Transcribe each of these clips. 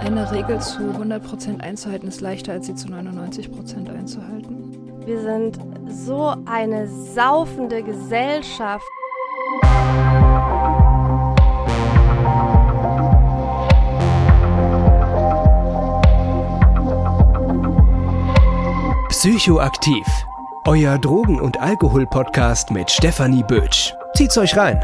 Eine Regel zu 100% einzuhalten ist leichter, als sie zu 99% einzuhalten. Wir sind so eine saufende Gesellschaft. Psychoaktiv. Euer Drogen- und Alkohol-Podcast mit Stefanie Bötsch. Zieht's euch rein.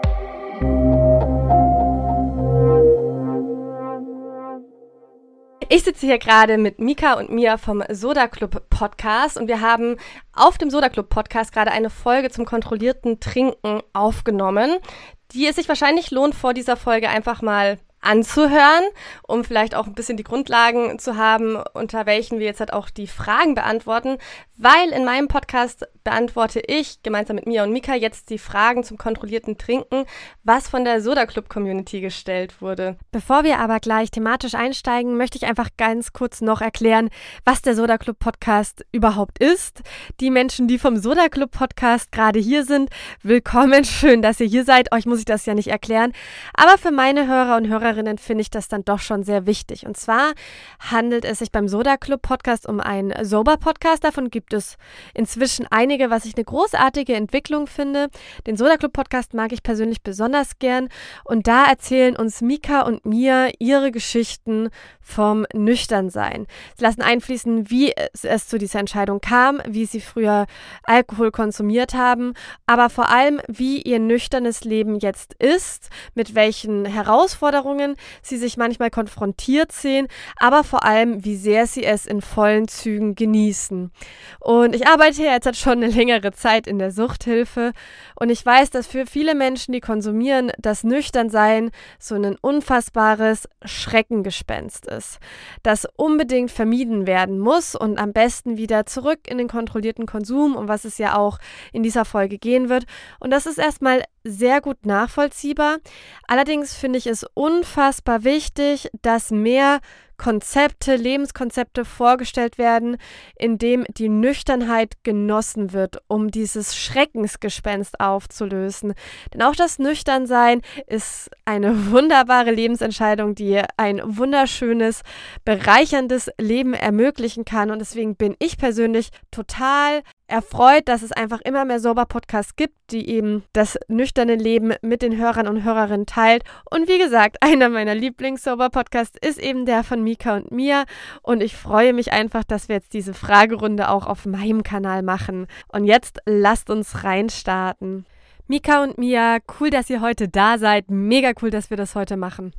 Ich sitze hier gerade mit Mika und Mia vom Soda Club Podcast und wir haben auf dem Soda Club Podcast gerade eine Folge zum kontrollierten Trinken aufgenommen, die es sich wahrscheinlich lohnt, vor dieser Folge einfach mal anzuhören, um vielleicht auch ein bisschen die Grundlagen zu haben, unter welchen wir jetzt halt auch die Fragen beantworten, weil in meinem Podcast beantworte ich gemeinsam mit Mia und Mika jetzt die Fragen zum kontrollierten Trinken, was von der Soda Club Community gestellt wurde. Bevor wir aber gleich thematisch einsteigen, möchte ich einfach ganz kurz noch erklären, was der Soda Club Podcast überhaupt ist. Die Menschen, die vom Soda Club Podcast gerade hier sind, willkommen, schön, dass ihr hier seid. Euch muss ich das ja nicht erklären, aber für meine Hörer und Hörerinnen finde ich das dann doch schon sehr wichtig. Und zwar handelt es sich beim Soda Club Podcast um einen Sober-Podcast. Davon gibt es inzwischen einige, was ich eine großartige Entwicklung finde. Den Soda Club Podcast mag ich persönlich besonders gern. Und da erzählen uns Mika und Mia ihre Geschichten vom Nüchternsein. Sie lassen einfließen, wie es zu dieser Entscheidung kam, wie sie früher Alkohol konsumiert haben, aber vor allem, wie ihr nüchternes Leben jetzt ist, mit welchen Herausforderungen sie sich manchmal konfrontiert sehen, aber vor allem, wie sehr sie es in vollen Zügen genießen. Und ich arbeite ja jetzt schon eine längere Zeit in der Suchthilfe und ich weiß, dass für viele Menschen, die konsumieren, das Nüchternsein so ein unfassbares Schreckengespenst ist, das unbedingt vermieden werden muss und am besten wieder zurück in den kontrollierten Konsum, um was es ja auch in dieser Folge gehen wird. Und das ist erstmal sehr gut nachvollziehbar. Allerdings finde ich es unfassbar wichtig, dass mehr Konzepte, Lebenskonzepte vorgestellt werden, in dem die Nüchternheit genossen wird, um dieses Schreckensgespenst aufzulösen. Denn auch das Nüchternsein ist eine wunderbare Lebensentscheidung, die ein wunderschönes, bereicherndes Leben ermöglichen kann. Und deswegen bin ich persönlich total erfreut, dass es einfach immer mehr Sober-Podcasts gibt, die eben das nüchterne Leben mit den Hörern und Hörerinnen teilt. Und wie gesagt, einer meiner Lieblings-Sober-Podcasts ist eben der von Mika und Mia. Und ich freue mich einfach, dass wir jetzt diese Fragerunde auch auf meinem Kanal machen. Und jetzt lasst uns reinstarten. Mika und Mia, cool, dass ihr heute da seid. Mega cool, dass wir das heute machen.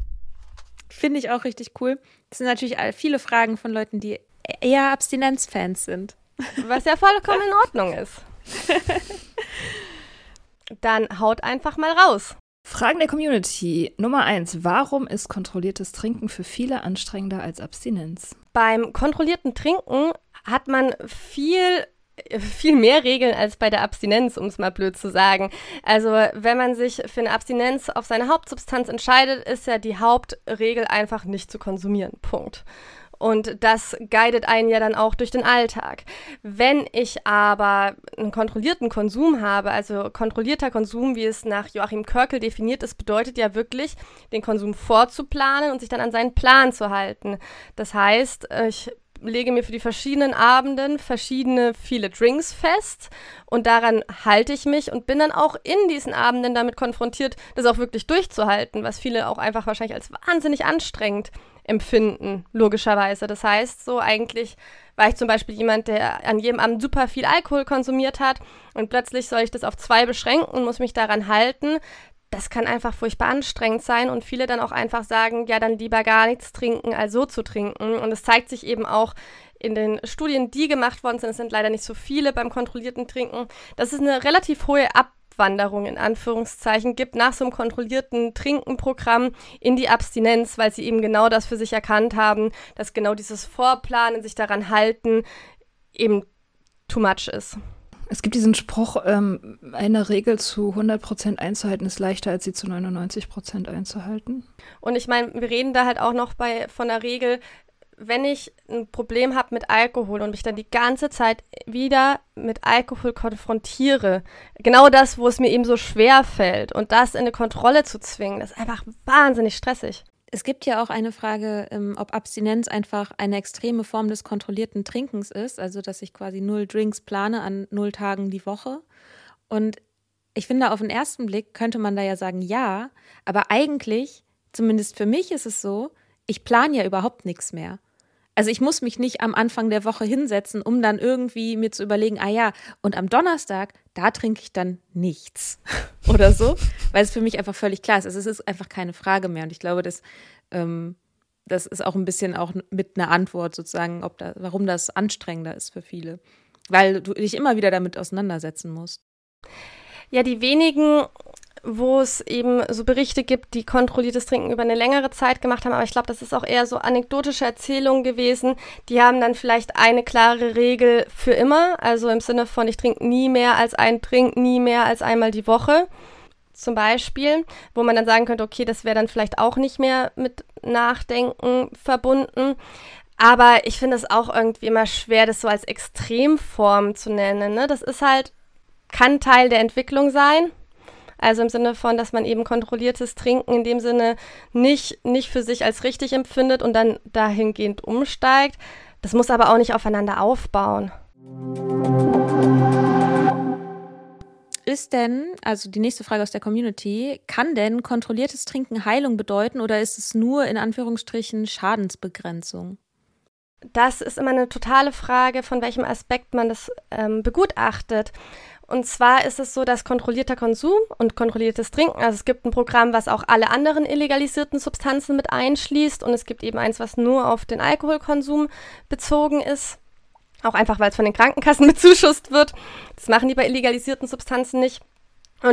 Finde ich auch richtig cool. Das sind natürlich viele Fragen von Leuten, die eher Abstinenzfans sind. Was ja vollkommen in Ordnung ist. Dann haut einfach mal raus. Fragen der Community. Nummer 1. Warum ist kontrolliertes Trinken für viele anstrengender als Abstinenz? Beim kontrollierten Trinken hat man viel mehr Regeln als bei der Abstinenz, um es mal blöd zu sagen. Also wenn man sich für eine Abstinenz auf seine Hauptsubstanz entscheidet, ist ja die Hauptregel einfach nicht zu konsumieren. Punkt. Und das guidet einen ja dann auch durch den Alltag. Wenn ich aber einen kontrollierten Konsum habe, also kontrollierter Konsum, wie es nach Joachim Körkel definiert ist, bedeutet ja wirklich, den Konsum vorzuplanen und sich dann an seinen Plan zu halten. Das heißt, ich lege mir für die verschiedenen Abenden viele Drinks fest und daran halte ich mich und bin dann auch in diesen Abenden damit konfrontiert, das auch wirklich durchzuhalten, was viele auch einfach wahrscheinlich als wahnsinnig anstrengend empfinden, logischerweise. Das heißt, so eigentlich war ich zum Beispiel jemand, der an jedem Abend super viel Alkohol konsumiert hat und plötzlich soll ich das auf 2 beschränken und muss mich daran halten. Das kann einfach furchtbar anstrengend sein und viele dann auch einfach sagen, ja, dann lieber gar nichts trinken, als so zu trinken. Und es zeigt sich eben auch in den Studien, die gemacht worden sind, es sind leider nicht so viele beim kontrollierten Trinken, dass es eine relativ hohe Abwanderung in Anführungszeichen gibt nach so einem kontrollierten Trinkenprogramm in die Abstinenz, weil sie eben genau das für sich erkannt haben, dass genau dieses Vorplanen, sich daran halten, eben too much ist. Es gibt diesen Spruch, eine Regel zu 100% einzuhalten ist leichter, als sie zu 99% einzuhalten. Und ich meine, wir reden da halt auch noch von der Regel, wenn ich ein Problem habe mit Alkohol und mich dann die ganze Zeit wieder mit Alkohol konfrontiere, genau das, wo es mir eben so schwer fällt und das in eine Kontrolle zu zwingen, das ist einfach wahnsinnig stressig. Es gibt ja auch eine Frage, ob Abstinenz einfach eine extreme Form des kontrollierten Trinkens ist, also dass ich quasi 0 Drinks plane an 0 Tagen die Woche. Und ich finde, auf den ersten Blick könnte man da ja sagen, ja, aber eigentlich, zumindest für mich ist es so, ich plane ja überhaupt nichts mehr. Also ich muss mich nicht am Anfang der Woche hinsetzen, um dann irgendwie mir zu überlegen, und am Donnerstag, da trinke ich dann nichts oder so, weil es für mich einfach völlig klar ist. Also es ist einfach keine Frage mehr und ich glaube, das ist auch ein bisschen auch mit einer Antwort sozusagen, warum das anstrengender ist für viele, weil du dich immer wieder damit auseinandersetzen musst. Ja, die wenigen, wo es eben so Berichte gibt, die kontrolliertes Trinken über eine längere Zeit gemacht haben, aber ich glaube, das ist auch eher so anekdotische Erzählungen gewesen, die haben dann vielleicht eine klare Regel für immer, also im Sinne von, ich trinke nie mehr als einen Trink, nie mehr als einmal die Woche, zum Beispiel, wo man dann sagen könnte, okay, das wäre dann vielleicht auch nicht mehr mit Nachdenken verbunden. Aber ich finde es auch irgendwie immer schwer, das so als Extremform zu nennen, ne? Das ist halt, kann Teil der Entwicklung sein. Also im Sinne von, dass man eben kontrolliertes Trinken in dem Sinne nicht für sich als richtig empfindet und dann dahingehend umsteigt. Das muss aber auch nicht aufeinander aufbauen. Ist denn, also die nächste Frage aus der Community, kann denn kontrolliertes Trinken Heilung bedeuten oder ist es nur in Anführungsstrichen Schadensbegrenzung? Das ist immer eine totale Frage, von welchem Aspekt man das begutachtet. Und zwar ist es so, dass kontrollierter Konsum und kontrolliertes Trinken, also es gibt ein Programm, was auch alle anderen illegalisierten Substanzen mit einschließt und es gibt eben eins, was nur auf den Alkoholkonsum bezogen ist. Auch einfach, weil es von den Krankenkassen bezuschusst wird. Das machen die bei illegalisierten Substanzen nicht. Und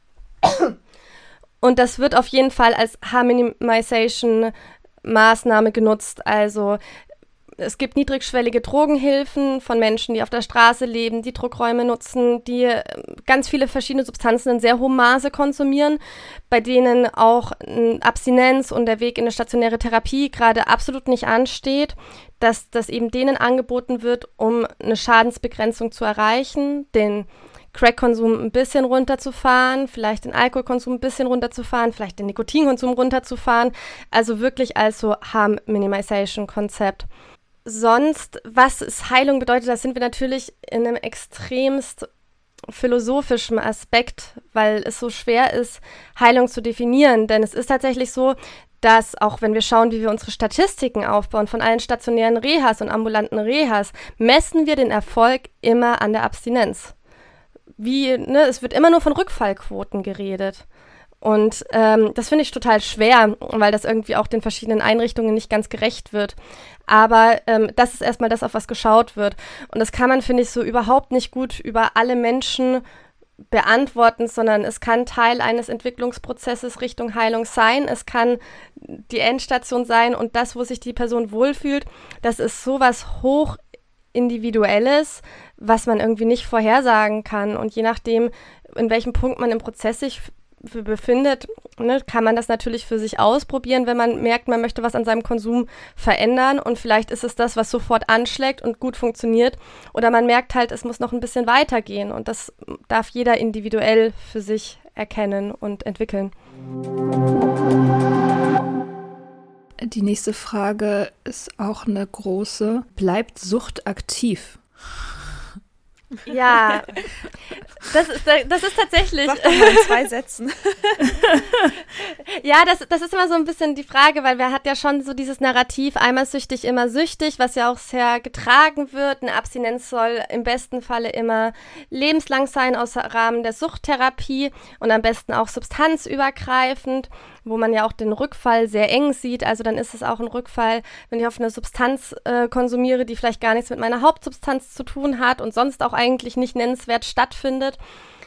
das wird auf jeden Fall als Harm-Minimization-Maßnahme genutzt. Also es gibt niedrigschwellige Drogenhilfen von Menschen, die auf der Straße leben, die Druckräume nutzen, die ganz viele verschiedene Substanzen in sehr hohem Maße konsumieren, bei denen auch Abstinenz und der Weg in eine stationäre Therapie gerade absolut nicht ansteht, dass das eben denen angeboten wird, um eine Schadensbegrenzung zu erreichen, den Crack-Konsum ein bisschen runterzufahren, vielleicht den Alkoholkonsum ein bisschen runterzufahren, vielleicht den Nikotinkonsum runterzufahren, also wirklich als so Harm-Minimization-Konzept. Sonst, was es Heilung bedeutet, da sind wir natürlich in einem extremst philosophischen Aspekt, weil es so schwer ist, Heilung zu definieren. Denn es ist tatsächlich so, dass auch wenn wir schauen, wie wir unsere Statistiken aufbauen von allen stationären Rehas und ambulanten Rehas, messen wir den Erfolg immer an der Abstinenz. Es wird immer nur von Rückfallquoten geredet. Und das finde ich total schwer, weil das irgendwie auch den verschiedenen Einrichtungen nicht ganz gerecht wird. Aber das ist erstmal das, auf was geschaut wird. Und das kann man, finde ich, so überhaupt nicht gut über alle Menschen beantworten, sondern es kann Teil eines Entwicklungsprozesses Richtung Heilung sein. Es kann die Endstation sein und das, wo sich die Person wohlfühlt, das ist sowas hoch Individuelles, was man irgendwie nicht vorhersagen kann. Und je nachdem, in welchem Punkt man im Prozess sich befindet, ne, kann man das natürlich für sich ausprobieren, wenn man merkt, man möchte was an seinem Konsum verändern und vielleicht ist es das, was sofort anschlägt und gut funktioniert oder man merkt halt, es muss noch ein bisschen weitergehen und das darf jeder individuell für sich erkennen und entwickeln. Die nächste Frage ist auch eine große. Bleibt Sucht aktiv? Ja, das ist tatsächlich. Sag doch mal in 2 Sätzen. Ja, das ist immer so ein bisschen die Frage, weil wir hat ja schon so dieses Narrativ, einmal süchtig, immer süchtig, was ja auch sehr getragen wird. Eine Abstinenz soll im besten Falle immer lebenslang sein, außer Rahmen der Suchttherapie und am besten auch substanzübergreifend, wo man ja auch den Rückfall sehr eng sieht. Also dann ist es auch ein Rückfall, wenn ich auf eine Substanz konsumiere, die vielleicht gar nichts mit meiner Hauptsubstanz zu tun hat und sonst auch eigentlich nicht nennenswert stattfindet.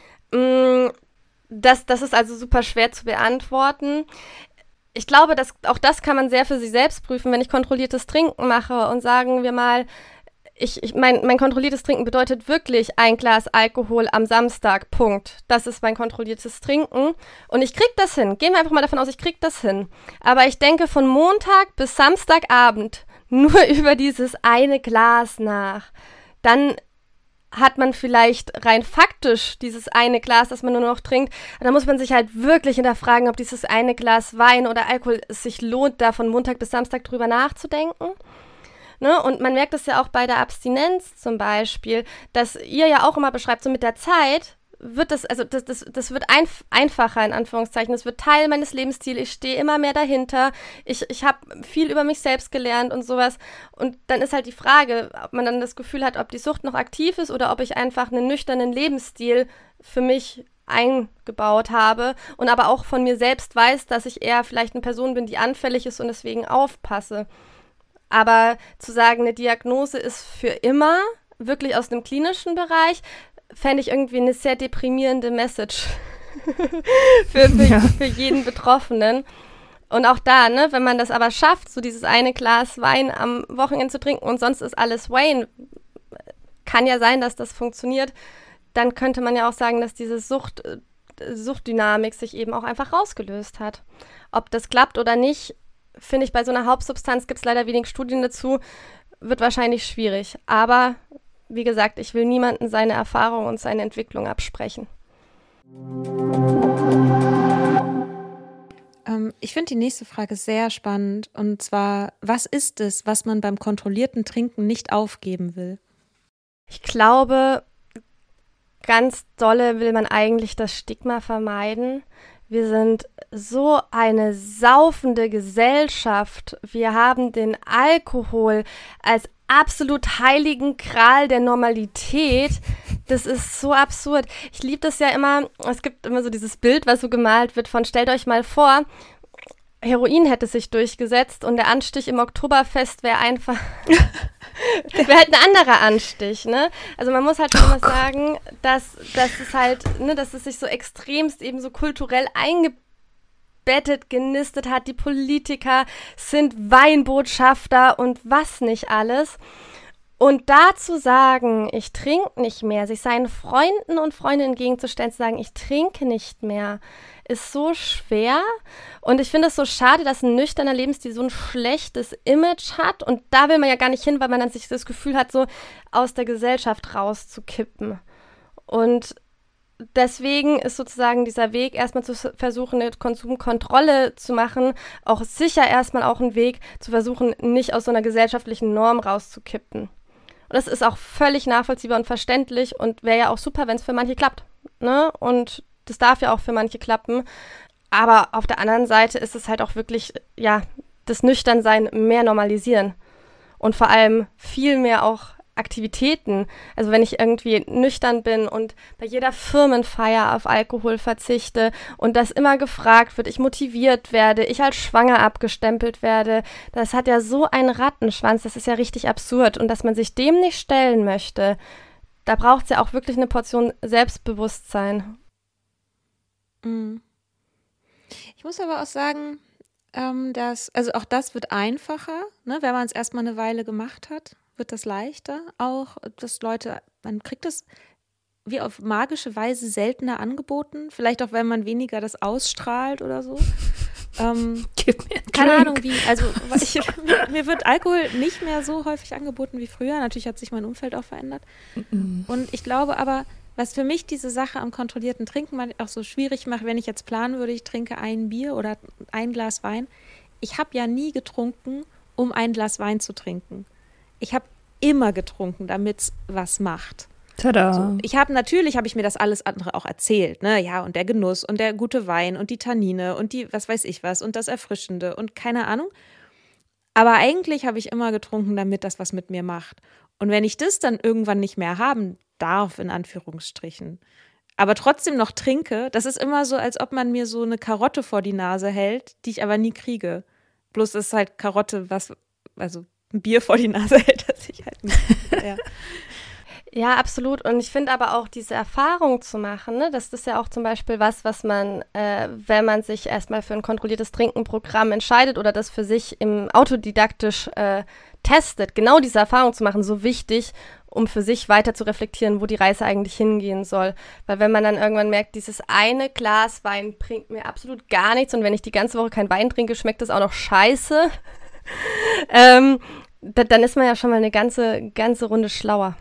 Das ist also super schwer zu beantworten. Ich glaube, dass auch das kann man sehr für sich selbst prüfen, wenn ich kontrolliertes Trinken mache und sagen wir mal, mein kontrolliertes Trinken bedeutet wirklich 1 Glas Alkohol am Samstag, Punkt. Das ist mein kontrolliertes Trinken und ich krieg das hin. Gehen wir einfach mal davon aus, ich krieg das hin. Aber ich denke von Montag bis Samstagabend nur über dieses eine Glas nach. Dann hat man vielleicht rein faktisch dieses eine Glas, das man nur noch trinkt. Da muss man sich halt wirklich hinterfragen, ob dieses eine Glas Wein oder Alkohol es sich lohnt, da von Montag bis Samstag drüber nachzudenken. Ne? Und man merkt es ja auch bei der Abstinenz zum Beispiel, dass ihr ja auch immer beschreibt, so mit der Zeit wird das wird einfacher, in Anführungszeichen. Das wird Teil meines Lebensstils. Ich stehe immer mehr dahinter. Ich habe viel über mich selbst gelernt und sowas. Und dann ist halt die Frage, ob man dann das Gefühl hat, ob die Sucht noch aktiv ist oder ob ich einfach einen nüchternen Lebensstil für mich eingebaut habe und aber auch von mir selbst weiß, dass ich eher vielleicht eine Person bin, die anfällig ist und deswegen aufpasse. Aber zu sagen, eine Diagnose ist für immer, wirklich aus dem klinischen Bereich, fände ich irgendwie eine sehr deprimierende Message für jeden Betroffenen. Und auch da, ne, wenn man das aber schafft, so dieses eine Glas Wein am Wochenende zu trinken und sonst ist alles Wayne, kann ja sein, dass das funktioniert, dann könnte man ja auch sagen, dass diese Suchtdynamik sich eben auch einfach rausgelöst hat. Ob das klappt oder nicht, finde ich, bei so einer Hauptsubstanz gibt es leider wenig Studien dazu, wird wahrscheinlich schwierig. Aber wie gesagt, ich will niemandem seine Erfahrung und seine Entwicklung absprechen. Ich finde die nächste Frage sehr spannend. Und zwar, was ist es, was man beim kontrollierten Trinken nicht aufgeben will? Ich glaube, ganz dolle will man eigentlich das Stigma vermeiden. Wir sind so eine saufende Gesellschaft. Wir haben den Alkohol als absolut heiligen Gral der Normalität. Das ist so absurd. Ich liebe das ja immer, es gibt immer so dieses Bild, was so gemalt wird von, stellt euch mal vor, Heroin hätte sich durchgesetzt und der Anstich im Oktoberfest wäre einfach, wäre halt ein anderer Anstich, ne? Also man muss halt schon immer sagen, dass es halt, ne, dass es sich so extremst eben so kulturell genistet hat, die Politiker sind Weinbotschafter und was nicht alles. Und dazu sagen, ich trinke nicht mehr, sich seinen Freunden und Freundinnen entgegenzustellen, zu sagen, ich trinke nicht mehr, ist so schwer. Und ich finde es so schade, dass ein nüchterner Lebensstil so ein schlechtes Image hat. Und da will man ja gar nicht hin, weil man dann sich das Gefühl hat, so aus der Gesellschaft rauszukippen. Und deswegen ist sozusagen dieser Weg, erstmal zu versuchen, eine Konsumkontrolle zu machen, auch sicher erstmal auch ein Weg, zu versuchen, nicht aus so einer gesellschaftlichen Norm rauszukippen. Und das ist auch völlig nachvollziehbar und verständlich und wäre ja auch super, wenn es für manche klappt, ne? Und das darf ja auch für manche klappen. Aber auf der anderen Seite ist es halt auch wirklich, ja, das Nüchternsein mehr normalisieren. Und vor allem viel mehr auch Aktivitäten. Also wenn ich irgendwie nüchtern bin und bei jeder Firmenfeier auf Alkohol verzichte und das immer gefragt wird, ich motiviert werde, ich als schwanger abgestempelt werde, das hat ja so einen Rattenschwanz, das ist ja richtig absurd. Und dass man sich dem nicht stellen möchte, da braucht es ja auch wirklich eine Portion Selbstbewusstsein. Ich muss aber auch sagen, also auch das wird einfacher, ne, wenn man es erstmal eine Weile gemacht hat. Wird das leichter, auch dass Leute, man kriegt das wie auf magische Weise seltener angeboten, vielleicht auch, wenn man weniger das ausstrahlt oder so. Keine Ahnung wie, also mir wird Alkohol nicht mehr so häufig angeboten wie früher, natürlich hat sich mein Umfeld auch verändert und ich glaube aber, was für mich diese Sache am kontrollierten Trinken auch so schwierig macht, wenn ich jetzt planen würde, ich trinke ein Bier oder ein Glas Wein, ich habe ja nie getrunken, um ein Glas Wein zu trinken. Ich habe immer getrunken, damit es was macht. Tada. So, natürlich habe ich mir das alles andere auch erzählt, ne? Ja, und der Genuss und der gute Wein und die Tannine und die, was weiß ich was, und das Erfrischende und keine Ahnung. Aber eigentlich habe ich immer getrunken, damit das was mit mir macht. Und wenn ich das dann irgendwann nicht mehr haben darf, in Anführungsstrichen, aber trotzdem noch trinke, das ist immer so, als ob man mir so eine Karotte vor die Nase hält, die ich aber nie kriege. Bloß ist halt Karotte, also ein Bier vor die Nase hält, das ich halt nicht. Ja. Ja, absolut. Und ich finde aber auch diese Erfahrung zu machen, ne, das ist ja auch zum Beispiel was man, wenn man sich erstmal für ein kontrolliertes Trinkenprogramm entscheidet oder das für sich im autodidaktisch testet, genau diese Erfahrung zu machen, so wichtig, um für sich weiter zu reflektieren, wo die Reise eigentlich hingehen soll. Weil wenn man dann irgendwann merkt, dieses eine Glas Wein bringt mir absolut gar nichts und wenn ich die ganze Woche kein Wein trinke, schmeckt das auch noch scheiße, dann ist man ja schon mal eine ganze Runde schlauer.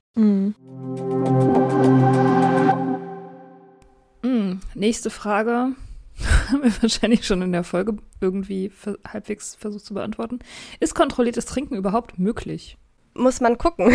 Nächste Frage. Haben wir wahrscheinlich schon in der Folge irgendwie halbwegs versucht zu beantworten. Ist kontrolliertes Trinken überhaupt möglich? Muss man gucken.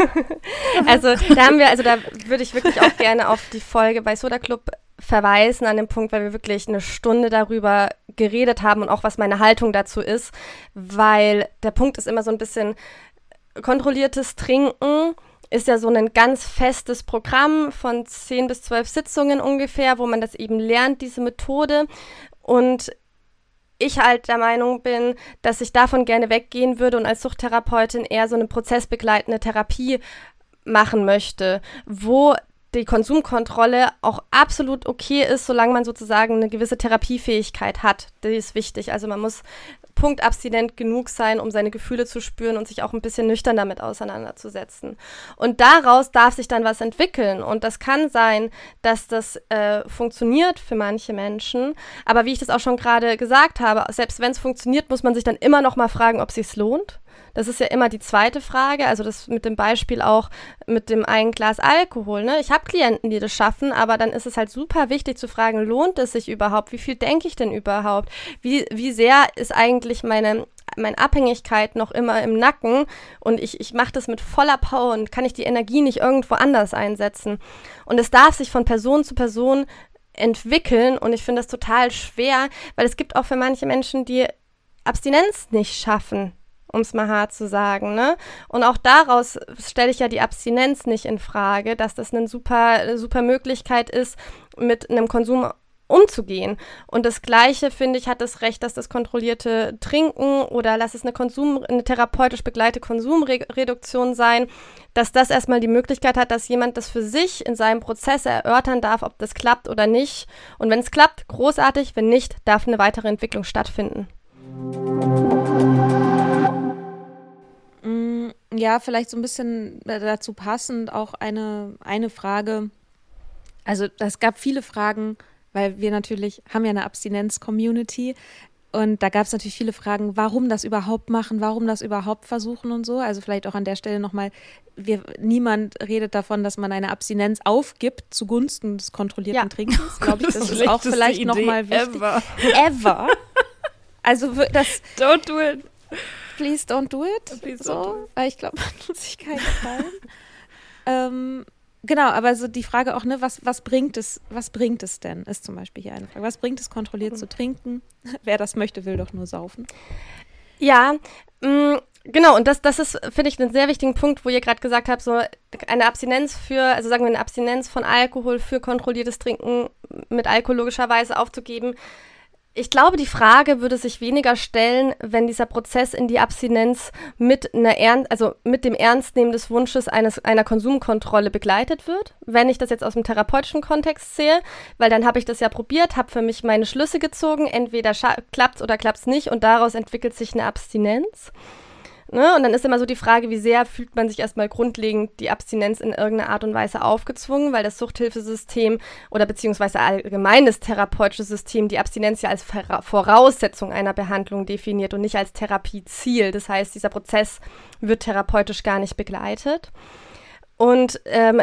da würde ich wirklich auch gerne auf die Folge bei Soda Club verweisen an den Punkt, weil wir wirklich eine Stunde darüber geredet haben und auch was meine Haltung dazu ist, weil der Punkt ist immer so ein bisschen, kontrolliertes Trinken ist ja so ein ganz festes Programm von 10 bis 12 Sitzungen ungefähr, wo man das eben lernt, diese Methode. Und ich halt der Meinung bin, dass ich davon gerne weggehen würde und als Suchttherapeutin eher so eine prozessbegleitende Therapie machen möchte, wo die Konsumkontrolle auch absolut okay ist, solange man sozusagen eine gewisse Therapiefähigkeit hat. Die ist wichtig. Also man muss punktabstinent genug sein, um seine Gefühle zu spüren und sich auch ein bisschen nüchtern damit auseinanderzusetzen. Und daraus darf sich dann was entwickeln. Und das kann sein, dass das funktioniert für manche Menschen. Aber wie ich das auch schon gerade gesagt habe, selbst wenn es funktioniert, muss man sich dann immer noch mal fragen, ob es sich lohnt. Das ist ja immer die zweite Frage, also das mit dem Beispiel auch mit dem einen Glas Alkohol. Ne? Ich habe Klienten, die das schaffen, aber dann ist es halt super wichtig zu fragen, lohnt es sich überhaupt? Wie viel denke ich denn überhaupt? Wie sehr ist eigentlich meine Abhängigkeit noch immer im Nacken und ich mache das mit voller Power und kann ich die Energie nicht irgendwo anders einsetzen? Und es darf sich von Person zu Person entwickeln und ich finde das total schwer, weil es gibt auch für manche Menschen, die Abstinenz nicht schaffen, um es mal hart zu sagen, ne? Und auch daraus stelle ich ja die Abstinenz nicht in Frage, dass das eine super Möglichkeit ist, mit einem Konsum umzugehen. Und das Gleiche, finde ich, hat das Recht, dass das kontrollierte Trinken oder lass es eine therapeutisch begleitete Konsumreduktion sein, dass das erstmal die Möglichkeit hat, dass jemand das für sich in seinem Prozess erörtern darf, ob das klappt oder nicht. Und wenn es klappt, großartig, wenn nicht, darf eine weitere Entwicklung stattfinden. Ja, vielleicht so ein bisschen dazu passend auch eine Frage. Also es gab viele Fragen, weil wir natürlich haben ja eine Abstinenz-Community und da gab es natürlich viele Fragen, warum das überhaupt machen, warum das überhaupt versuchen und so. Also vielleicht auch an der Stelle nochmal, niemand redet davon, dass man eine Abstinenz aufgibt zugunsten des kontrollierten Trinkens. Glaube ich, das ist auch vielleicht nochmal wichtig. Ever. Also das... Don't do it. Please don't do it. Please so, don't do it. weil ich glaube, man tut sich keinen Gefallen. Genau, aber so die Frage auch, ne, was bringt es denn, ist zum Beispiel hier eine Frage. Was bringt es, kontrolliert zu trinken? Wer das möchte, will doch nur saufen. Ja, genau, und das ist, finde ich, einen sehr wichtigen Punkt, wo ihr gerade gesagt habt, so eine Abstinenz also sagen wir eine Abstinenz von Alkohol für kontrolliertes Trinken mit Alkohol logischerweise aufzugeben. Ich glaube, die Frage würde sich weniger stellen, wenn dieser Prozess in die Abstinenz mit dem Ernstnehmen des Wunsches einer Konsumkontrolle begleitet wird. Wenn ich das jetzt aus dem therapeutischen Kontext sehe, weil dann habe ich das ja probiert, habe für mich meine Schlüsse gezogen, entweder klappt's oder klappt's nicht und daraus entwickelt sich eine Abstinenz. Ne? Und dann ist immer so die Frage, wie sehr fühlt man sich erstmal grundlegend die Abstinenz in irgendeiner Art und Weise aufgezwungen, weil das Suchthilfesystem oder beziehungsweise allgemein das therapeutische System die Abstinenz ja als Voraussetzung einer Behandlung definiert und nicht als Therapieziel. Das heißt, dieser Prozess wird therapeutisch gar nicht begleitet. Und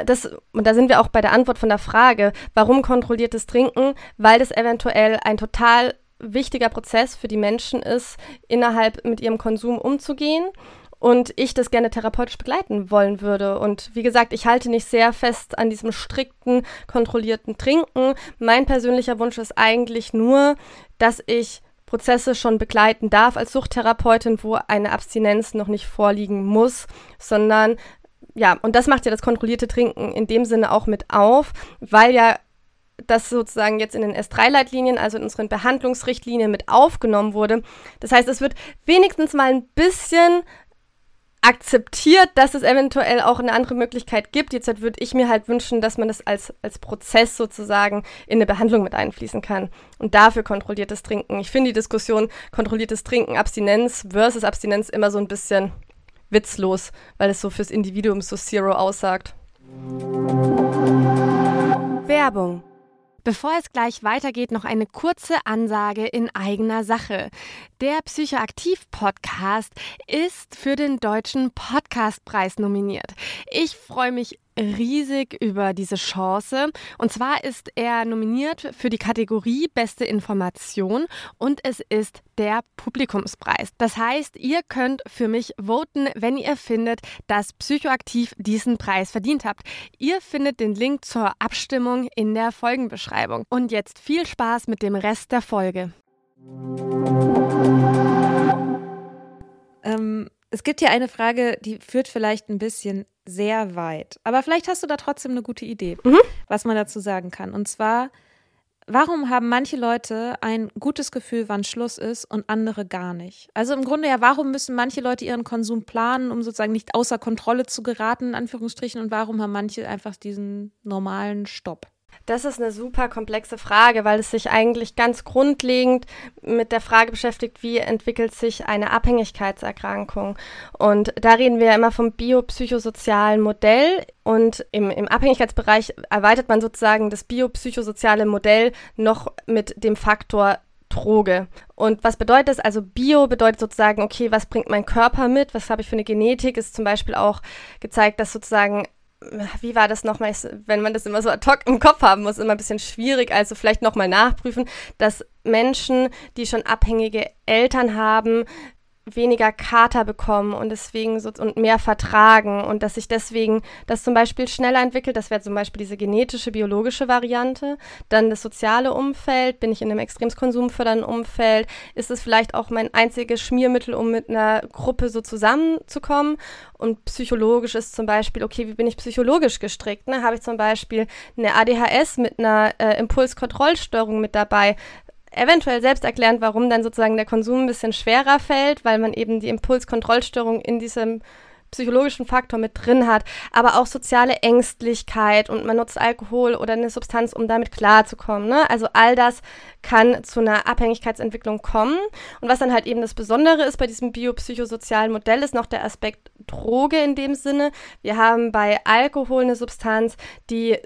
da sind wir auch bei der Antwort von der Frage, warum kontrolliertes Trinken? Weil das eventuell ein total wichtiger Prozess für die Menschen ist, innerhalb mit ihrem Konsum umzugehen und ich das gerne therapeutisch begleiten wollen würde. Und wie gesagt, ich halte nicht sehr fest an diesem strikten, kontrollierten Trinken. Mein persönlicher Wunsch ist eigentlich nur, dass ich Prozesse schon begleiten darf als Suchttherapeutin, wo eine Abstinenz noch nicht vorliegen muss, sondern ja, und das macht ja das kontrollierte Trinken in dem Sinne auch mit auf, weil ja das sozusagen jetzt in den S3-Leitlinien, also in unseren Behandlungsrichtlinien mit aufgenommen wurde. Das heißt, es wird wenigstens mal ein bisschen akzeptiert, dass es eventuell auch eine andere Möglichkeit gibt. Jetzt würde ich mir halt wünschen, dass man das als Prozess sozusagen in eine Behandlung mit einfließen kann. Und dafür kontrolliertes Trinken. Ich finde die Diskussion kontrolliertes Trinken, Abstinenz versus Abstinenz immer so ein bisschen witzlos, weil es so fürs Individuum so Zero aussagt. Werbung. Bevor es gleich weitergeht, noch eine kurze Ansage in eigener Sache. Der Psychoaktiv-Podcast ist für den Deutschen Podcastpreis nominiert. Ich freue mich riesig über diese Chance. Und zwar ist er nominiert für die Kategorie Beste Information und es ist der Publikumspreis. Das heißt, ihr könnt für mich voten, wenn ihr findet, dass Psychoaktiv diesen Preis verdient habt. Ihr findet den Link zur Abstimmung in der Folgenbeschreibung. Und jetzt viel Spaß mit dem Rest der Folge. Es gibt hier eine Frage, die führt vielleicht ein bisschen sehr weit. Aber vielleicht hast du da trotzdem eine gute Idee, was man dazu sagen kann. Und zwar, warum haben manche Leute ein gutes Gefühl, wann Schluss ist und andere gar nicht? Also im Grunde ja, warum müssen manche Leute ihren Konsum planen, um sozusagen nicht außer Kontrolle zu geraten, in Anführungsstrichen, und warum haben manche einfach diesen normalen Stopp? Das ist eine super komplexe Frage, weil es sich eigentlich ganz grundlegend mit der Frage beschäftigt, wie entwickelt sich eine Abhängigkeitserkrankung. Und da reden wir ja immer vom biopsychosozialen Modell. Und im Abhängigkeitsbereich erweitert man sozusagen das biopsychosoziale Modell noch mit dem Faktor Droge. Und was bedeutet das? Also Bio bedeutet sozusagen, okay, was bringt mein Körper mit? Was habe ich für eine Genetik? Ist zum Beispiel auch gezeigt, dass sozusagen, wie war das nochmal, wenn man das immer so ad hoc im Kopf haben muss, immer ein bisschen schwierig, also vielleicht nochmal nachprüfen, dass Menschen, die schon abhängige Eltern haben, weniger Kater bekommen und deswegen und mehr vertragen und dass sich deswegen das zum Beispiel schneller entwickelt. Das wäre zum Beispiel diese genetische, biologische Variante. Dann das soziale Umfeld. Bin ich in einem extrem konsumfördernden Umfeld? Ist es vielleicht auch mein einziges Schmiermittel, um mit einer Gruppe so zusammenzukommen? Und psychologisch ist zum Beispiel, okay, wie bin ich psychologisch gestrickt? Ne? Habe ich zum Beispiel eine ADHS mit einer Impulskontrollstörung mit dabei? Eventuell selbst erklärend, warum dann sozusagen der Konsum ein bisschen schwerer fällt, weil man eben die Impulskontrollstörung in diesem psychologischen Faktor mit drin hat, aber auch soziale Ängstlichkeit und man nutzt Alkohol oder eine Substanz, um damit klarzukommen, ne? Also all das kann zu einer Abhängigkeitsentwicklung kommen. Und was dann halt eben das Besondere ist bei diesem biopsychosozialen Modell, ist noch der Aspekt Droge in dem Sinne. Wir haben bei Alkohol eine Substanz, die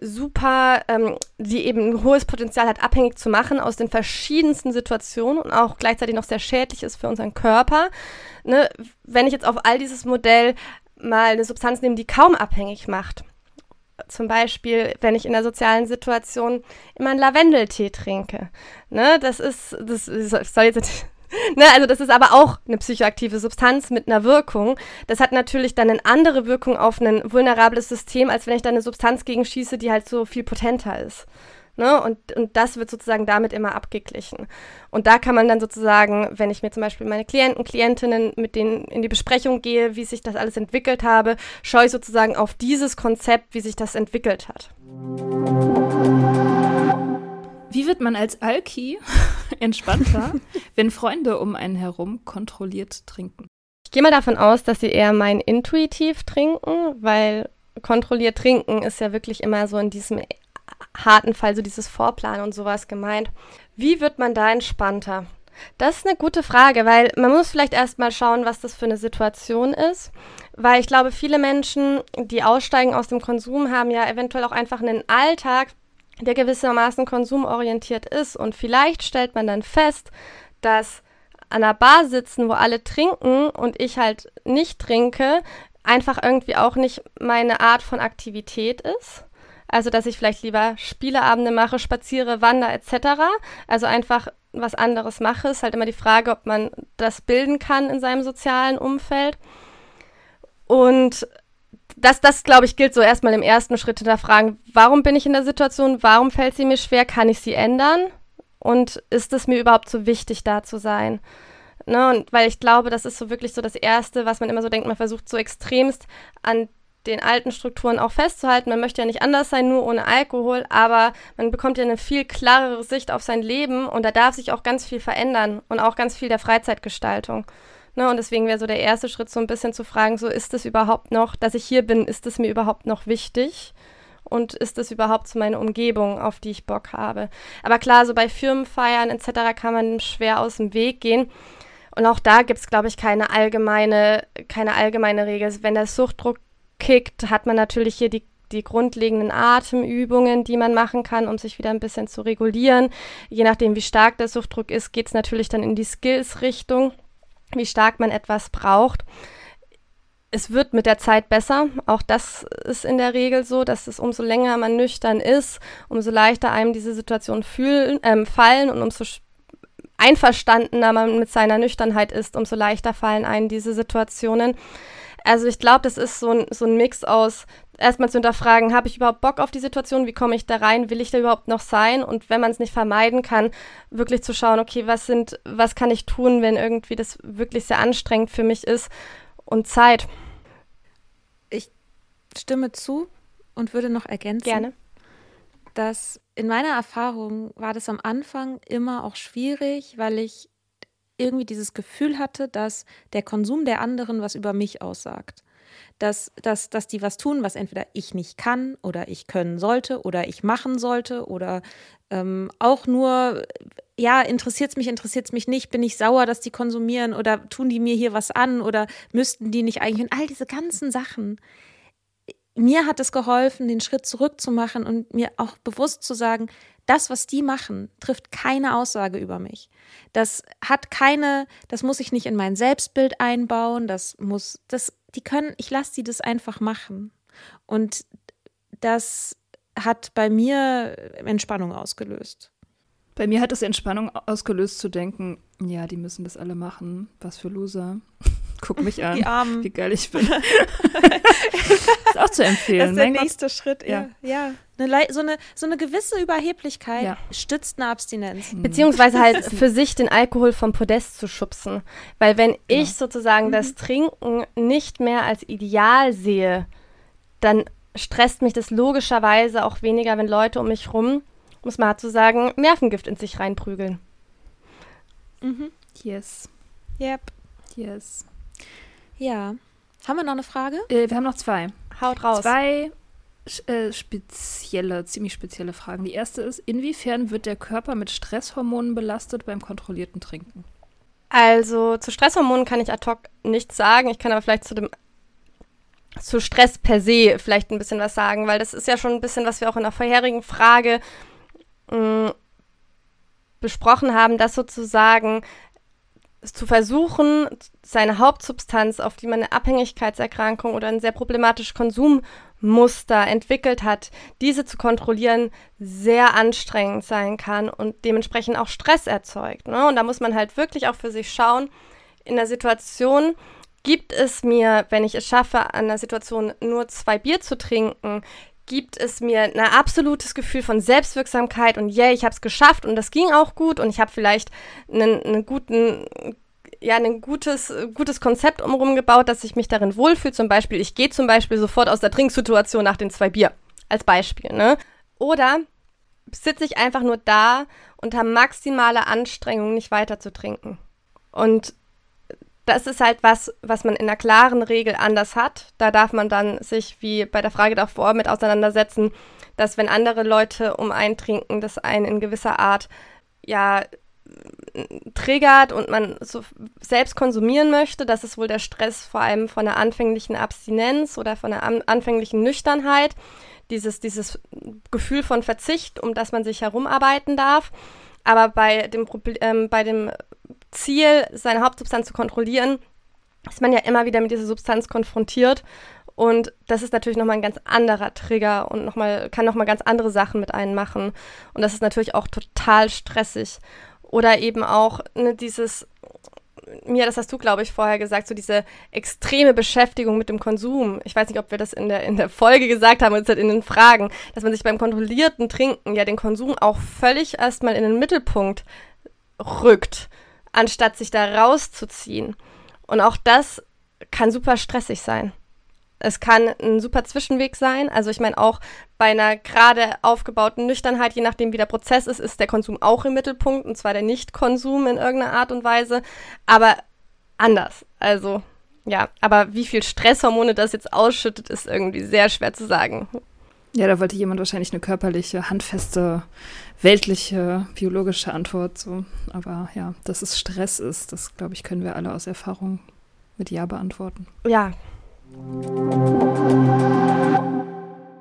die eben ein hohes Potenzial hat, abhängig zu machen aus den verschiedensten Situationen und auch gleichzeitig noch sehr schädlich ist für unseren Körper. Ne? Wenn ich jetzt auf all dieses Modell mal eine Substanz nehme, die kaum abhängig macht, zum Beispiel, wenn ich in einer sozialen Situation immer einen Lavendeltee trinke, ne? Das soll jetzt ne, also das ist aber auch eine psychoaktive Substanz mit einer Wirkung. Das hat natürlich dann eine andere Wirkung auf ein vulnerables System, als wenn ich da eine Substanz gegen schieße, die halt so viel potenter ist. Ne? Und das wird sozusagen damit immer abgeglichen. Und da kann man dann sozusagen, wenn ich mir zum Beispiel meine Klientinnen, mit denen in die Besprechung gehe, wie sich das alles entwickelt habe, schaue ich sozusagen auf dieses Konzept, wie sich das entwickelt hat. Wie wird man als Alki entspannter, wenn Freunde um einen herum kontrolliert trinken? Ich gehe mal davon aus, dass sie eher meinen intuitiv trinken, weil kontrolliert trinken ist ja wirklich immer so in diesem harten Fall, so dieses Vorplanen und sowas gemeint. Wie wird man da entspannter? Das ist eine gute Frage, weil man muss vielleicht erstmal schauen, was das für eine Situation ist, weil ich glaube, viele Menschen, die aussteigen aus dem Konsum, haben ja eventuell auch einfach einen Alltag, der gewissermaßen konsumorientiert ist und vielleicht stellt man dann fest, dass an einer Bar sitzen, wo alle trinken und ich halt nicht trinke, einfach irgendwie auch nicht meine Art von Aktivität ist. Also, dass ich vielleicht lieber Spieleabende mache, spaziere, wandere etc. Also einfach was anderes mache. Ist halt immer die Frage, ob man das bilden kann in seinem sozialen Umfeld. Und das glaube ich, gilt so erstmal im ersten Schritt hinterfragen, warum bin ich in der Situation, warum fällt sie mir schwer, kann ich sie ändern und ist es mir überhaupt so wichtig, da zu sein? Ne? Und weil ich glaube, das ist so wirklich so das Erste, was man immer so denkt, man versucht so extremst an den alten Strukturen auch festzuhalten. Man möchte ja nicht anders sein, nur ohne Alkohol, aber man bekommt ja eine viel klarere Sicht auf sein Leben und da darf sich auch ganz viel verändern und auch ganz viel der Freizeitgestaltung. Ne, und deswegen wäre so der erste Schritt so ein bisschen zu fragen, so ist es überhaupt noch, dass ich hier bin, ist es mir überhaupt noch wichtig und ist es überhaupt so meine Umgebung, auf die ich Bock habe. Aber klar, so bei Firmenfeiern etc. kann man schwer aus dem Weg gehen und auch da gibt es, glaube ich, keine allgemeine Regel. Wenn der Suchtdruck kickt, hat man natürlich hier die die grundlegenden Atemübungen, die man machen kann, um sich wieder ein bisschen zu regulieren. Je nachdem, wie stark der Suchtdruck ist, geht es natürlich dann in die Skills-Richtung, wie stark man etwas braucht. Es wird mit der Zeit besser. Auch das ist in der Regel so, dass es umso länger man nüchtern ist, umso leichter einem diese Situationen fallen und umso einverstandener man mit seiner Nüchternheit ist, umso leichter fallen einem diese Situationen. Also ich glaube, das ist so ein Mix aus, erstmal zu hinterfragen, habe ich überhaupt Bock auf die Situation, wie komme ich da rein, will ich da überhaupt noch sein? Und wenn man es nicht vermeiden kann, wirklich zu schauen, okay, was kann ich tun, wenn irgendwie das wirklich sehr anstrengend für mich ist, und Zeit. Ich stimme zu und würde noch ergänzen, Gerne. dass in meiner Erfahrung war das am Anfang immer auch schwierig, weil ich irgendwie dieses Gefühl hatte, dass der Konsum der anderen was über mich aussagt. Dass die was tun, was entweder ich nicht kann oder ich können sollte oder ich machen sollte oder auch nur, ja, interessiert es mich nicht, bin ich sauer, dass die konsumieren oder tun die mir hier was an oder müssten die nicht eigentlich, und all diese ganzen Sachen. Mir hat es geholfen, den Schritt zurück zu machen und mir auch bewusst zu sagen, das, was die machen, trifft keine Aussage über mich. Das muss ich nicht in mein Selbstbild einbauen, ich lasse die das einfach machen. Und das hat bei mir Entspannung ausgelöst. Bei mir hat es Entspannung ausgelöst zu denken, ja, die müssen das alle machen, was für Loser. Guck mich an, die Armen. Wie geil ich bin. Ist auch zu empfehlen. Das ist der Mein nächste Schritt, ja. So eine gewisse Überheblichkeit stützt eine Abstinenz. Beziehungsweise halt für sich den Alkohol vom Podest zu schubsen. Weil wenn ich sozusagen das Trinken nicht mehr als Ideal sehe, dann stresst mich das logischerweise auch weniger, wenn Leute um mich rum, um es mal zu sagen, Nervengift in sich reinprügeln. Yes. Yep. Yes. Ja. Haben wir noch eine Frage? Wir haben noch 2. Haut raus. 2 ziemlich spezielle Fragen. Die erste ist, inwiefern wird der Körper mit Stresshormonen belastet beim kontrollierten Trinken? Also zu Stresshormonen kann ich ad hoc nichts sagen. Ich kann aber vielleicht zu Stress per se vielleicht ein bisschen was sagen, weil das ist ja schon ein bisschen, was wir auch in der vorherigen Frage besprochen haben, dass sozusagen zu versuchen, seine Hauptsubstanz, auf die man eine Abhängigkeitserkrankung oder ein sehr problematisches Konsummuster entwickelt hat, diese zu kontrollieren, sehr anstrengend sein kann und dementsprechend auch Stress erzeugt. Ne? Und da muss man halt wirklich auch für sich schauen, in der Situation, gibt es mir, wenn ich es schaffe, an der Situation nur 2 Bier zu trinken, gibt es mir ein absolutes Gefühl von Selbstwirksamkeit und ich habe es geschafft und das ging auch gut und ich habe vielleicht ein gutes Konzept umrum gebaut, dass ich mich darin wohlfühle. Zum Beispiel, ich gehe zum Beispiel sofort aus der Trinksituation nach den 2 Bier, als Beispiel. Ne? Oder sitze ich einfach nur da unter maximaler Anstrengung, nicht weiter zu trinken. Und das ist halt was man in einer klaren Regel anders hat. Da darf man dann sich, wie bei der Frage davor, mit auseinandersetzen, dass wenn andere Leute um einen trinken, das einen in gewisser Art triggert und man so selbst konsumieren möchte. Das ist wohl der Stress vor allem von der anfänglichen Abstinenz oder von der anfänglichen Nüchternheit. Dieses Gefühl von Verzicht, um das man sich herumarbeiten darf. Aber bei dem Ziel, seine Hauptsubstanz zu kontrollieren, ist man ja immer wieder mit dieser Substanz konfrontiert. Und das ist natürlich nochmal ein ganz anderer Trigger und kann nochmal ganz andere Sachen mit einem machen. Und das ist natürlich auch total stressig. Oder eben auch das hast du, glaube ich, vorher gesagt, so diese extreme Beschäftigung mit dem Konsum. Ich weiß nicht, ob wir das in der Folge gesagt haben, oder in den Fragen, dass man sich beim kontrollierten Trinken ja den Konsum auch völlig erstmal in den Mittelpunkt rückt, anstatt sich da rauszuziehen. Und auch das kann super stressig sein. Es kann ein super Zwischenweg sein. Also ich meine auch bei einer gerade aufgebauten Nüchternheit, je nachdem wie der Prozess ist der Konsum auch im Mittelpunkt, und zwar der Nicht-Konsum in irgendeiner Art und Weise, aber anders. Also ja, aber wie viel Stresshormone das jetzt ausschüttet, ist irgendwie sehr schwer zu sagen. Ja, da wollte jemand wahrscheinlich eine körperliche, handfeste, weltliche, biologische Antwort. So. Aber ja, dass es Stress ist, das, glaube ich, können wir alle aus Erfahrung mit Ja beantworten. Ja.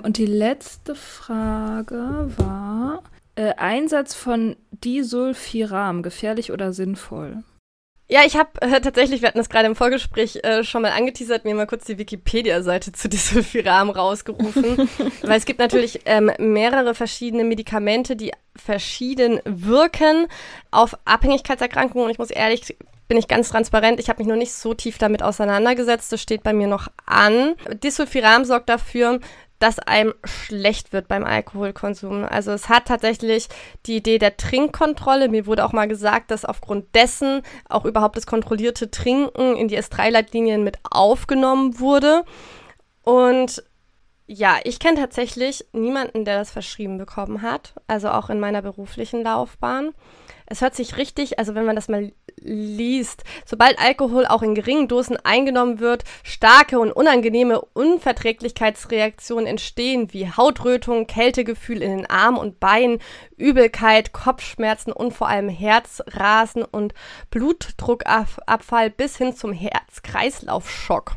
Und die letzte Frage war, Einsatz von Disulfiram, gefährlich oder sinnvoll? Ja, ich habe tatsächlich, wir hatten das gerade im Vorgespräch schon mal angeteasert, mir mal kurz die Wikipedia-Seite zu Disulfiram rausgerufen, weil es gibt natürlich mehrere verschiedene Medikamente, die verschieden wirken auf Abhängigkeitserkrankungen. Und ich muss ehrlich, bin ich ganz transparent, ich habe mich noch nicht so tief damit auseinandergesetzt, das steht bei mir noch an. Disulfiram sorgt dafür, dass einem schlecht wird beim Alkoholkonsum. Also es hat tatsächlich die Idee der Trinkkontrolle. Mir wurde auch mal gesagt, dass aufgrund dessen auch überhaupt das kontrollierte Trinken in die S3-Leitlinien mit aufgenommen wurde. Und ja, ich kenne tatsächlich niemanden, der das verschrieben bekommen hat. Also auch in meiner beruflichen Laufbahn. Es hört sich richtig, also wenn man das mal liest, sobald Alkohol auch in geringen Dosen eingenommen wird, starke und unangenehme Unverträglichkeitsreaktionen entstehen, wie Hautrötung, Kältegefühl in den Armen und Beinen, Übelkeit, Kopfschmerzen und vor allem Herzrasen und Blutdruckabfall bis hin zum Herz-Kreislauf-Schock.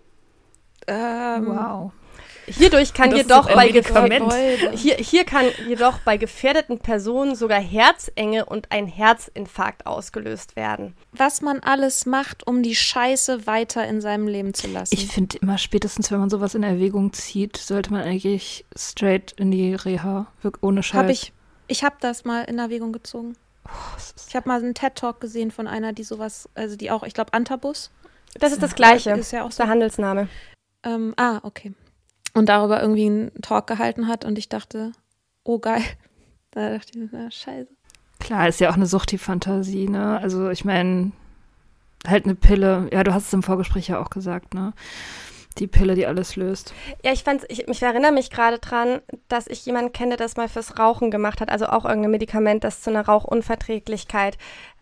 Wow. Hierdurch kann Das jedoch ist ein Medikament. hier kann jedoch bei gefährdeten Personen sogar Herzenge und ein Herzinfarkt ausgelöst werden. Was man alles macht, um die Scheiße weiter in seinem Leben zu lassen. Ich finde immer, spätestens wenn man sowas in Erwägung zieht, sollte man eigentlich straight in die Reha, ohne Scheiß. Ich habe das mal in Erwägung gezogen. Ich habe mal einen TED-Talk gesehen von einer, die sowas, also die auch, ich glaube, Antabus. Das ist das Gleiche, Ist ja auch so. der Handelsname. Okay. Und darüber irgendwie einen Talk gehalten hat und ich dachte, oh geil. Da dachte ich, na scheiße. Klar, ist ja auch eine Suchti-Fantasie, ne? Also ich meine, halt eine Pille, ja, du hast es im Vorgespräch ja auch gesagt, ne? Die Pille, die alles löst. Ja, ich erinnere mich gerade dran, dass ich jemanden kenne, der das mal fürs Rauchen gemacht hat, also auch irgendein Medikament, das zu einer Rauchunverträglichkeit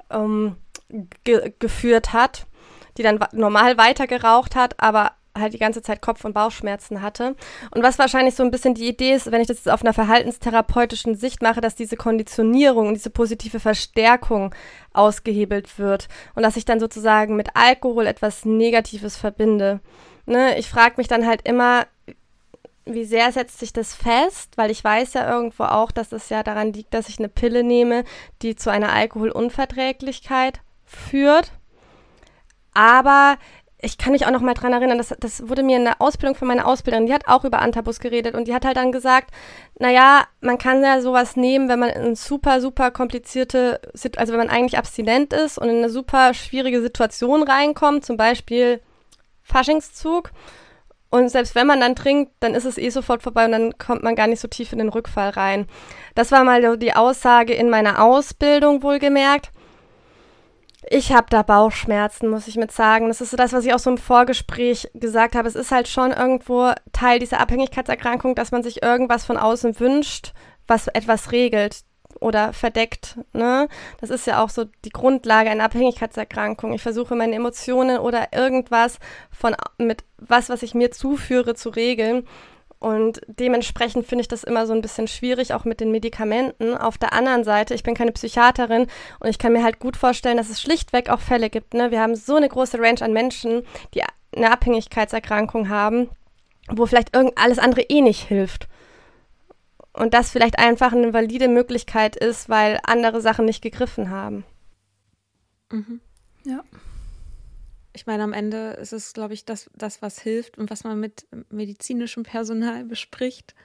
geführt hat, die dann normal weiter geraucht hat, aber halt die ganze Zeit Kopf- und Bauchschmerzen hatte. Und was wahrscheinlich so ein bisschen die Idee ist, wenn ich das jetzt auf einer verhaltenstherapeutischen Sicht mache, dass diese Konditionierung und diese positive Verstärkung ausgehebelt wird und dass ich dann sozusagen mit Alkohol etwas Negatives verbinde. Ne? Ich frage mich dann halt immer, wie sehr setzt sich das fest? Weil ich weiß ja irgendwo auch, dass es ja daran liegt, dass ich eine Pille nehme, die zu einer Alkoholunverträglichkeit führt. Aber ich kann mich auch noch mal dran erinnern, das wurde mir in der Ausbildung von meiner Ausbilderin, die hat auch über Antabus geredet und die hat halt dann gesagt, naja, man kann ja sowas nehmen, wenn man in super, super komplizierte, also wenn man eigentlich abstinent ist und in eine super schwierige Situation reinkommt, zum Beispiel Faschingszug, und selbst wenn man dann trinkt, dann ist es sofort vorbei und dann kommt man gar nicht so tief in den Rückfall rein. Das war mal die Aussage in meiner Ausbildung, wohlgemerkt. Ich habe da Bauchschmerzen, muss ich mit sagen. Das ist so das, was ich auch so im Vorgespräch gesagt habe. Es ist halt schon irgendwo Teil dieser Abhängigkeitserkrankung, dass man sich irgendwas von außen wünscht, was etwas regelt oder verdeckt. Ne? Das ist ja auch so die Grundlage einer Abhängigkeitserkrankung. Ich versuche meine Emotionen oder irgendwas mit was ich mir zuführe, zu regeln. Und dementsprechend finde ich das immer so ein bisschen schwierig, auch mit den Medikamenten. Auf der anderen Seite, ich bin keine Psychiaterin und ich kann mir halt gut vorstellen, dass es schlichtweg auch Fälle gibt. Ne? Wir haben so eine große Range an Menschen, die eine Abhängigkeitserkrankung haben, wo vielleicht alles andere eh nicht hilft. Und das vielleicht einfach eine valide Möglichkeit ist, weil andere Sachen nicht gegriffen haben. Mhm. Ja. Ich meine, am Ende ist es, glaube ich, das, was hilft und was man mit medizinischem Personal bespricht.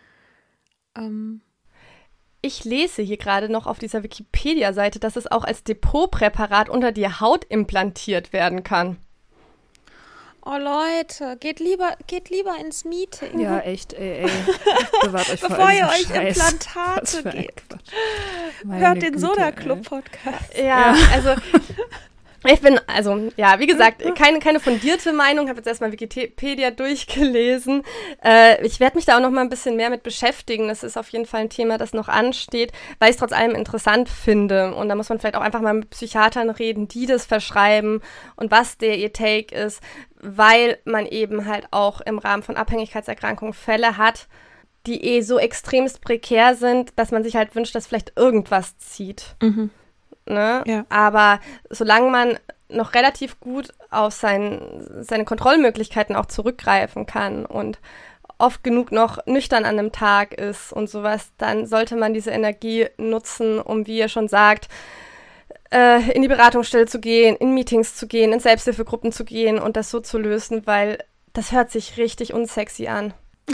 Ich lese hier gerade noch auf dieser Wikipedia-Seite, dass es auch als Depotpräparat unter die Haut implantiert werden kann. Oh Leute, geht lieber ins Meeting. Ja, echt, ey. Bewahrt euch vor Bevor ihr euch Scheiß. Implantate gebt. Meine Hört den Güte, Soda-Club-Podcast. Ja, also ich bin, wie gesagt, keine fundierte Meinung, habe jetzt erstmal Wikipedia durchgelesen. Ich werde mich da auch noch mal ein bisschen mehr mit beschäftigen. Das ist auf jeden Fall ein Thema, das noch ansteht, weil ich es trotz allem interessant finde. Und da muss man vielleicht auch einfach mal mit Psychiatern reden, die das verschreiben und was ihr Take ist, weil man eben halt auch im Rahmen von Abhängigkeitserkrankungen Fälle hat, die so extremst prekär sind, dass man sich halt wünscht, dass vielleicht irgendwas zieht. Mhm. Ne? Ja. Aber solange man noch relativ gut auf seine Kontrollmöglichkeiten auch zurückgreifen kann und oft genug noch nüchtern an einem Tag ist und sowas, dann sollte man diese Energie nutzen, um, wie ihr schon sagt, in die Beratungsstelle zu gehen, in Meetings zu gehen, in Selbsthilfegruppen zu gehen und das so zu lösen, weil das hört sich richtig unsexy an.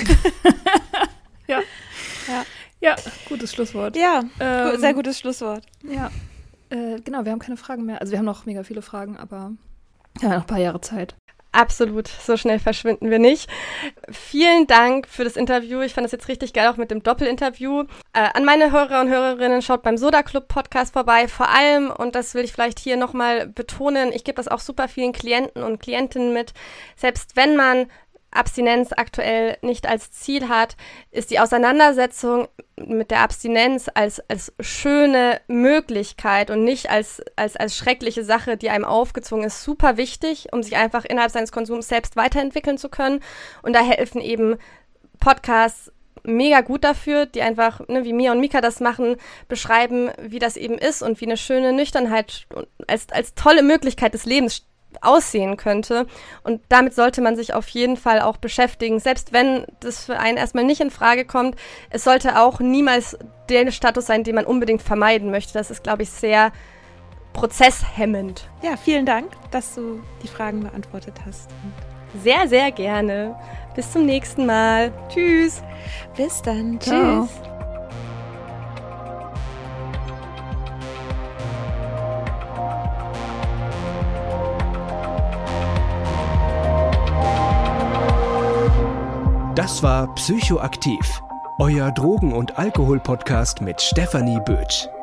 Ja, gutes Schlusswort. Ja, sehr gutes Schlusswort. Ja, genau, wir haben keine Fragen mehr. Also wir haben noch mega viele Fragen, aber wir haben noch ein paar Jahre Zeit. Absolut, so schnell verschwinden wir nicht. Vielen Dank für das Interview. Ich fand das jetzt richtig geil, auch mit dem Doppelinterview. An meine Hörer und Hörerinnen, schaut beim Soda Club Podcast vorbei. Vor allem, und das will ich vielleicht hier nochmal betonen, ich gebe das auch super vielen Klienten und Klientinnen mit. Selbst wenn man Abstinenz aktuell nicht als Ziel hat, ist die Auseinandersetzung mit der Abstinenz als schöne Möglichkeit und nicht als schreckliche Sache, die einem aufgezwungen ist, super wichtig, um sich einfach innerhalb seines Konsums selbst weiterentwickeln zu können. Und da helfen eben Podcasts mega gut dafür, die einfach, wie Mia und Mika das machen, beschreiben, wie das eben ist und wie eine schöne Nüchternheit als tolle Möglichkeit des Lebens aussehen könnte. Und damit sollte man sich auf jeden Fall auch beschäftigen, selbst wenn das für einen erstmal nicht in Frage kommt. Es sollte auch niemals der Status sein, den man unbedingt vermeiden möchte. Das ist, glaube ich, sehr prozesshemmend. Ja, vielen Dank, dass du die Fragen beantwortet hast. Sehr, sehr gerne. Bis zum nächsten Mal. Tschüss. Bis dann. Ciao. Tschüss. Das war Psychoaktiv, euer Drogen- und Alkohol-Podcast mit Stefanie Bötsch.